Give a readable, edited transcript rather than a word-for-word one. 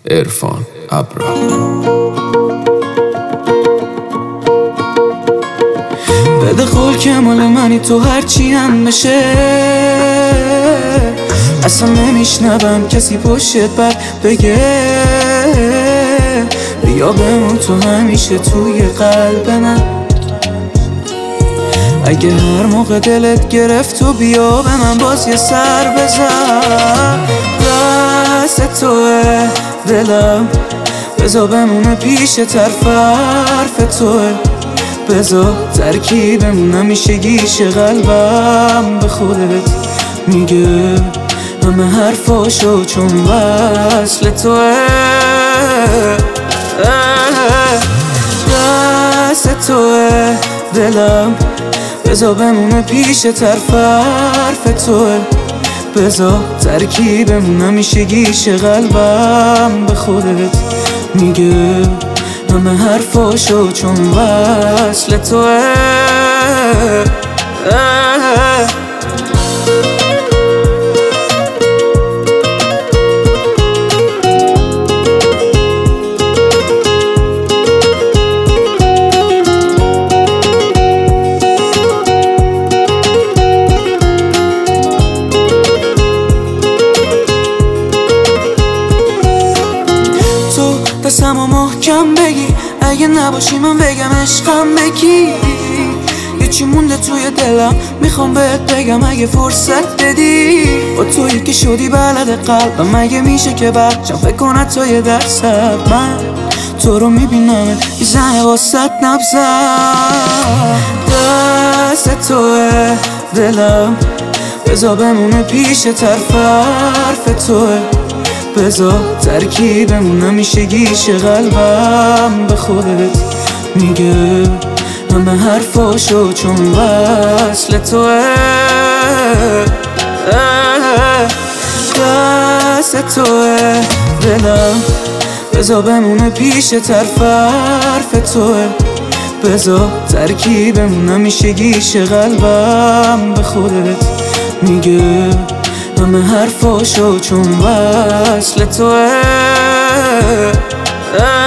عرفان ابرا. بده خول که مال منی، تو هرچی هم بشه اصلا نمیشنوم کسی پشت بر بگه. بیا بمون تو همیشه توی قلب من. اگه هر موقع دلت گرفت تو بیا به من باز یه سر بزن. دست توه دلم، بذار بمونه پیش طرف حرف توه. بذار ترکیبمون همیشه گیش قلبم به خودت میگه همه حرفاشو چون وصل توه. دست توه دلم، بذار بمونه پیش طرف حرف توه. بذار ترکیبمون همیشه گیش قلبم به خودت میگه همه حرفاشو چون وصل توه. دستمو محکم بگی، اگه نباشی من بگم عشقم بکی. یه چی مونده توی دلم میخوام بهت بگم اگه فرصت بدی. با تویی که شدی بلد قلبم، مگه میشه که بچم فکر کنه تو یه درصد. من تو رو میبینم میزنه واسط نبزم. دست توه دلم، بذار بمونه پیش طرف حرف توه. بذار ترکیبمون همیشه گیش قلبم به خودت میگه همه حرفاشو چون وصل توه. دست توه دلم، بذار بمونه پیش طرف حرف توه. بذار ترکیبمون همیشه گیش قلبم به خودت میگه همه حرفاشو چون وصل توه.